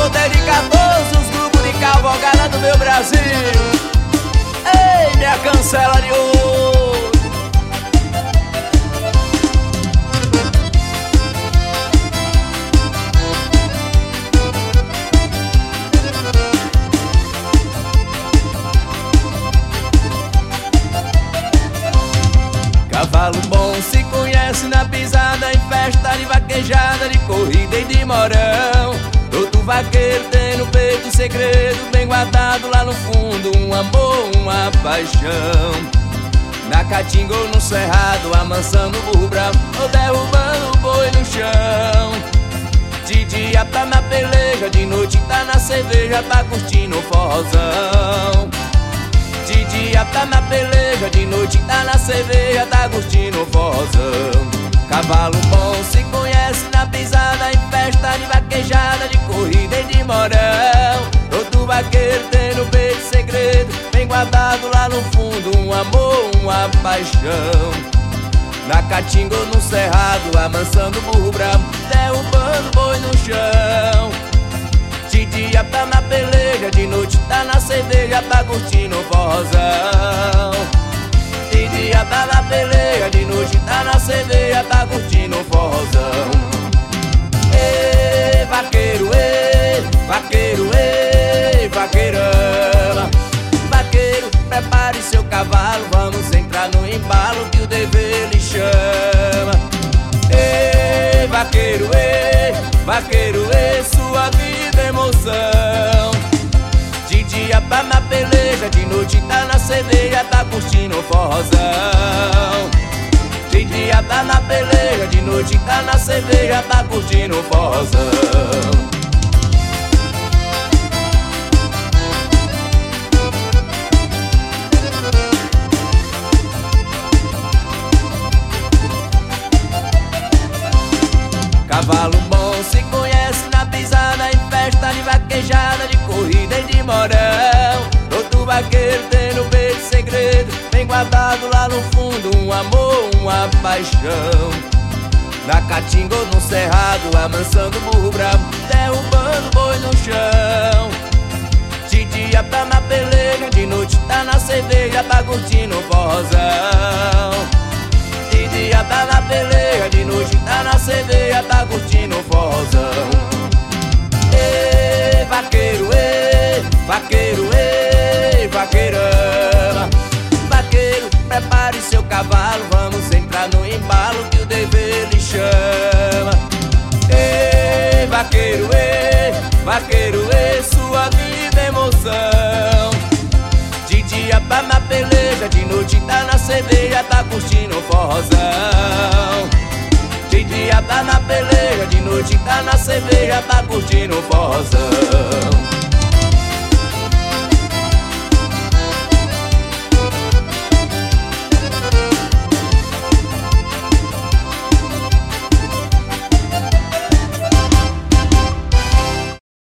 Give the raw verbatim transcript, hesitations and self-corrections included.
vou dedicar todos os grupos de cavalgada do meu Brasil. Ei, minha cancela de ouro. Cavalo bom se conhece na pisada, em festa de vaquejada, de corrida e de morão. Todo vaqueiro tem no peito um segredo bem guardado lá no fundo, um amor, uma paixão. Na caatinga ou no cerrado, amansando o burro bravo ou derrubando o boi no chão. De dia tá na peleja, de noite tá na cerveja, tá curtindo o forrozão. De dia tá na peleja, de noite tá na cerveja, tá curtindo o forrozão. Cavalo bom se conhece na pisada, em festa de vaquejada, de corrida e de morão. Todo vaqueiro tem no peito segredo bem guardado lá no fundo, um amor, uma paixão. Na caatinga ou no cerrado, amansando o burro bravo, derrubando o boi no chão. De dia tá na peleja, de noite tá na cerveja, tá curtindo o forrozão. De dia tá na peleja, de noite tá na cerveja, tá curtindo o forrozão. Ei, vaqueiro, ei, vaqueiro, ei, vaqueirama. Vaqueiro, prepare seu cavalo, vamos entrar no embalo que o dever lhe chama. Ei, vaqueiro, ei, vaqueiro, ei, sua vida é emoção. De dia tá na peleja, de noite tá na cerveja, tá curtindo o forrozão. De dia tá na peleja, de noite tá na cerveja, tá curtindo o forrozão. Cavalo bom se conhece na pisada, em festa de vaquejada, de corrida e de morão. Todo vaqueiro tem no peito segredo bem guardado lá no fundo, um amor, uma paixão. Na caatinga ou no cerrado, amansando o burro bravo, derrubando o boi no chão. De dia tá na peleja, de noite tá na cerveja, tá curtindo o forrozão. De dia tá na peleja, de noite tá na cerveja, tá curtindo o forrozão. Ei, vaqueiro, ei, vaqueiro, ei, vaqueirama. Vaqueiro, prepare seu cavalo, vamos entrar no embalo que o dever lhe chama. Ei, vaqueiro, ei, vaqueiro, ei, sua vida é emoção. De dia tá na peleja, de noite tá na cerveja, tá curtindo o forrozão. De dia tá na peleja, de noite tá na cerveja, tá curtindo o forrozão.